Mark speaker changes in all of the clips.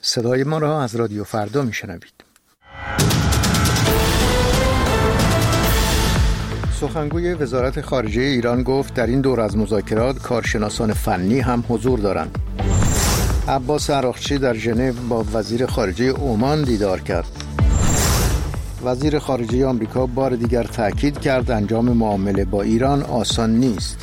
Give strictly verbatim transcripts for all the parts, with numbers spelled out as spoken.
Speaker 1: صدای ما را از رادیو فردا میشنوید. سخنگوی وزارت خارجه ایران گفت در این دور از مذاکرات کارشناسان فنی هم حضور دارند. عباس عراقچی در ژنو با وزیر خارجه عمان دیدار کرد. وزیر خارجه آمریکا بار دیگر تاکید کرد انجام معامله با ایران آسان نیست.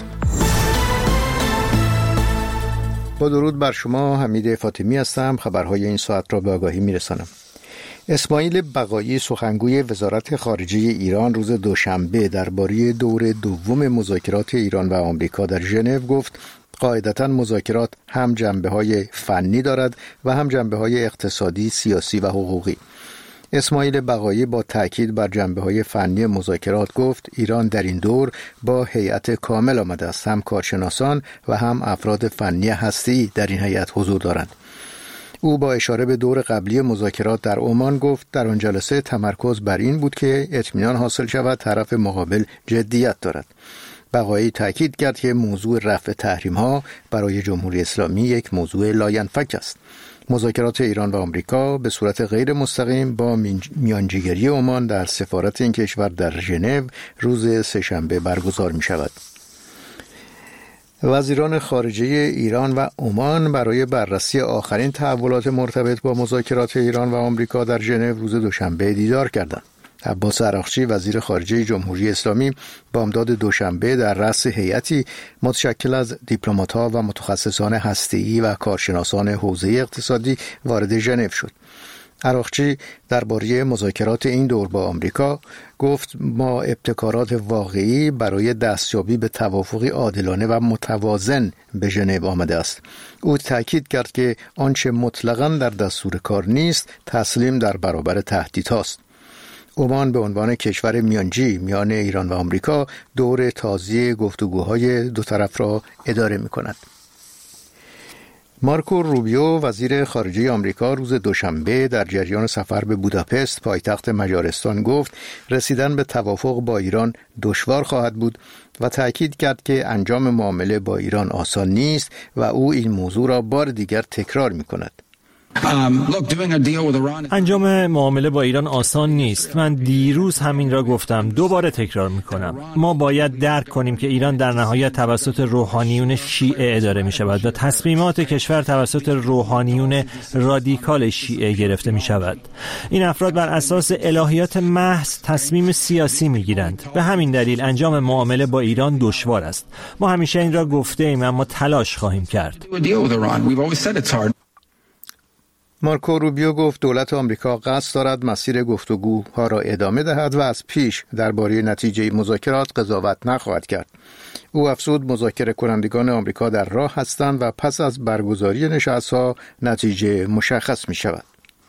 Speaker 1: با درود بر شما، حمید فاطمی هستم. خبرهای این ساعت را به آگاهی میرسانم. اسماعیل بقایی سخنگوی وزارت خارجه ایران روز دوشنبه درباره دور دوم مذاکرات ایران و آمریکا در ژنو گفت قاعدتاً مذاکرات هم جنبه‌های فنی دارد و هم جنبه‌های اقتصادی، سیاسی و حقوقی. اسماعیل بقایی با تاکید بر جنبه‌های فنی مذاکرات گفت ایران در این دور با هیئت کامل آمده است. هم کارشناسان و هم افراد فنی هسته‌ای در این هیئت حضور دارند. او با اشاره به دور قبلی مذاکرات در عمان گفت در آن جلسه تمرکز بر این بود که اطمینان حاصل شود طرف مقابل جدیت دارد. بقایی تاکید کرد که موضوع رفع تحریم‌ها برای جمهوری اسلامی یک موضوع لاینفک است. مذاکرات ایران و آمریکا به صورت غیر مستقیم با میانجیگری عمان در سفارت این کشور در ژنو روز سه‌شنبه برگزار می شود. وزیران خارجه ایران و عمان برای بررسی آخرین تحولات مرتبط با مذاکرات ایران و آمریکا در ژنو روز دوشنبه دیدار کردند. عباس عراقچی وزیر خارجه جمهوری اسلامی بامداد دوشنبه در رأس هیئتی متشکل از دیپلمات‌ها و متخصصان هسته‌ای و کارشناسان حوزه اقتصادی وارد ژنو شد. عراقچی درباره مذاکرات این دور با آمریکا گفت ما ابتکارات واقعی برای دستیابی به توافقی عادلانه و متوازن به ژنو آمده است. او تاکید کرد که آنچه مطلقاً در دستور کار نیست تسلیم در برابر تهدیدهاست. عمان به عنوان کشور میانجی میان ایران و آمریکا دور تازه گفتگوهای دو طرف را اداره می کند. مارکو روبیو وزیر خارجه آمریکا روز دوشنبه در جریان سفر به بوداپست پایتخت مجارستان گفت رسیدن به توافق با ایران دشوار خواهد بود و تأکید کرد که انجام معامله با ایران آسان نیست و او این موضوع را بار دیگر تکرار می کند.
Speaker 2: انجام معامله با ایران آسان نیست. من دیروز همین را گفتم، دوباره تکرار میکنم. ما باید درک کنیم که ایران در نهایت توسط روحانیون شیعه اداره می شود و تصمیمات کشور توسط روحانیون رادیکال شیعه گرفته می شود. این افراد بر اساس الهیات محض تصمیم سیاسی می گیرند. به همین دلیل انجام معامله با ایران دشوار است. ما همیشه این را گفته ایم اما تلاش خواهیم کرد.
Speaker 1: مارکو روبیو گفت دولت آمریکا قصد دارد مسیر گفتگوها را ادامه دهد و از پیش درباره نتیجه مذاکرات قضاوت نخواهد کرد. او افزود مذاکره کنندگان آمریکا در راه هستند و پس از برگزاری نشست‌ها نتیجه مشخص می شود.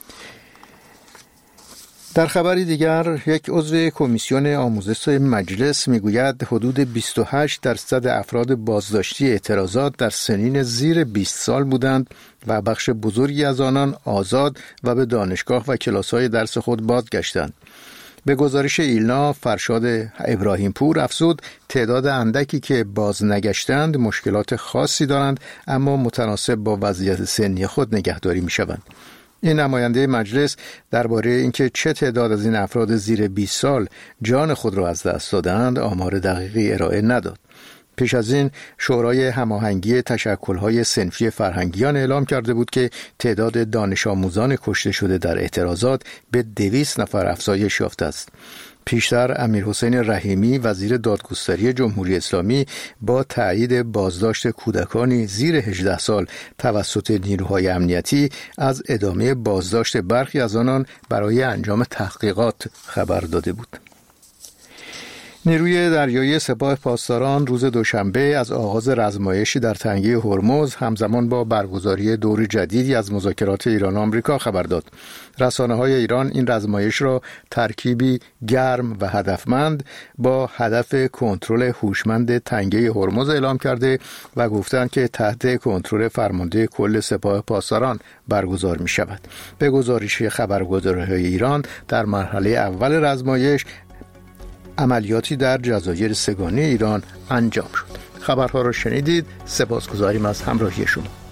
Speaker 1: در خبری دیگر یک عضو کمیسیون آموزش مجلس میگوید حدود بیست و هشت درصد افراد بازداشتی اعتراضات در سنین زیر بیست سال بودند و بخش بزرگی از آنان آزاد و به دانشگاه و کلاس‌های درس خود بازگشتند. به گزارش ایلنا فرشاد ابراهیم پور افزود تعداد اندکی که باز نگشتند مشکلات خاصی دارند اما متناسب با وضعیت سنی خود نگهداری می‌شوند. این نماینده مجلس درباره اینکه چه تعداد از این افراد زیر بیست سال جان خود را از دست دادند آمار دقیقی ارائه نداد. پیش از این شورای هماهنگی تشکل‌های صنفی فرهنگیان اعلام کرده بود که تعداد دانش آموزان کشته شده در اعتراضات به دویست نفر افزایش یافته است. پیشتر امیرحسین رحیمی وزیر دادگستری جمهوری اسلامی با تایید بازداشت کودکانی زیر هجده سال توسط نیروهای امنیتی از ادامه بازداشت برخی از آنان برای انجام تحقیقات خبر داده بود. نیروی دریایی سپاه پاسداران روز دوشنبه از آغاز رزمایشی در تنگه هرمز همزمان با برگزاری دور جدیدی از مذاکرات ایران و آمریکا خبر داد. رسانه‌های ایران این رزمایش را ترکیبی گرم و هدفمند با هدف کنترل هوشمند تنگه هرمز اعلام کرده و گفتند که تحت کنترل فرمانده کل سپاه پاسداران برگزار می شود. به گزارش خبرگزاری‌های ایران در مرحله اول رزمایش عملیاتی در جزایر سگانی ایران انجام شد. خبرها را شنیدید. سپاسگزاریم از همراهی شما.